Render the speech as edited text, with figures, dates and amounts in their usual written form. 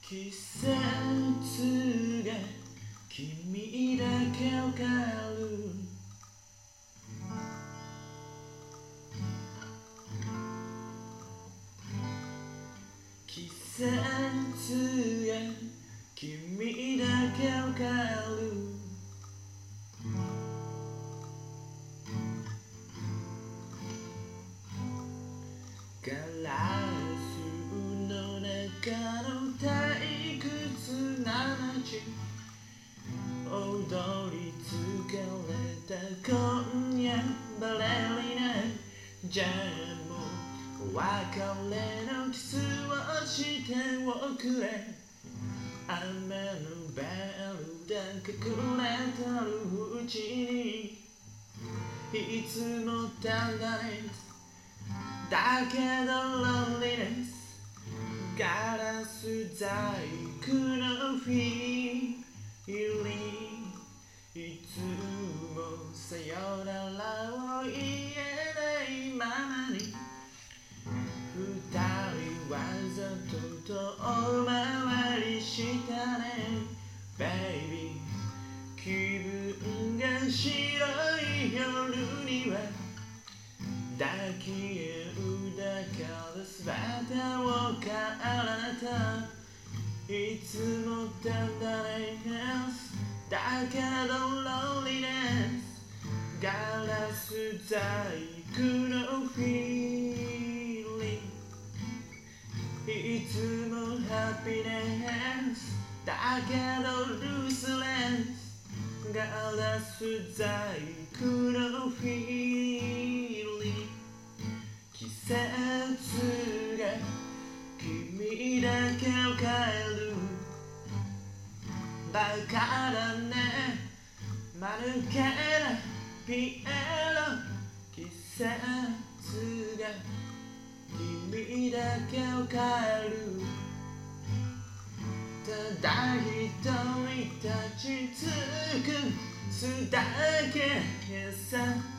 季節が君だけを変える季節が君だけを変えるガラスの中の退屈な街踊り疲れた今夜バレリナじゃあもう別れのキスをしておくれ雨のベルで隠れてるうちにいつもただねだけどロンリネスガラス細工のフィーリングいつもさよならを言えないままに二人わざと遠回りしたね Baby 気分が白い夜には抱き合うだから全てを変えたいつもテンダネスだけどロンリネスガラス細工のフィーリングいつもハピネスだけどルースレスガラス細工のフィーリング季節が君だけを変えるバカだね間抜けなピエロ季節が君だけを変えるただ一人立ち尽くすだけさ